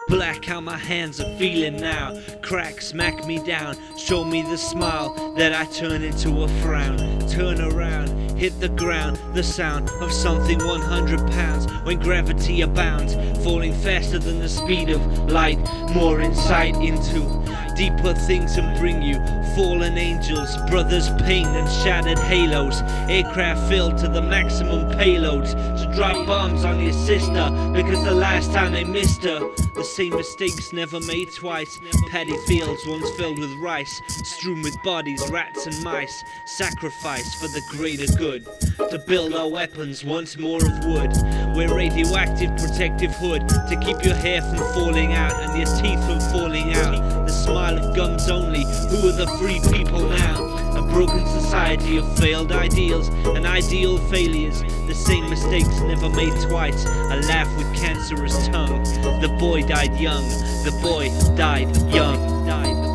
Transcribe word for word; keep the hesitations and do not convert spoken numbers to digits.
Black how my hands are feeling now. Crack, smack me down, show me the smile that I turn into a frown. Turn around, hit the ground, the sound of something one hundred pounds. When gravity abounds, falling faster than the speed of light. More insight into deeper things and bring you fallen angels, brothers' pain and shattered halos. Aircraft filled to the maximum payloads to drop bombs on your sister because the last time they missed her. The same mistakes never made twice. Paddy fields once filled with rice, strewn with bodies, rats and mice. Sacrifice for the greater good, to build our weapons once more of wood. We're radioactive protective hood to keep your hair from falling out and your teeth from falling out. The smile of guns only, who are the free people now? A broken society of failed ideals and ideal failures. The same mistakes never made twice. A laugh with cancerous tongue. The boy died young. The boy died young. Died.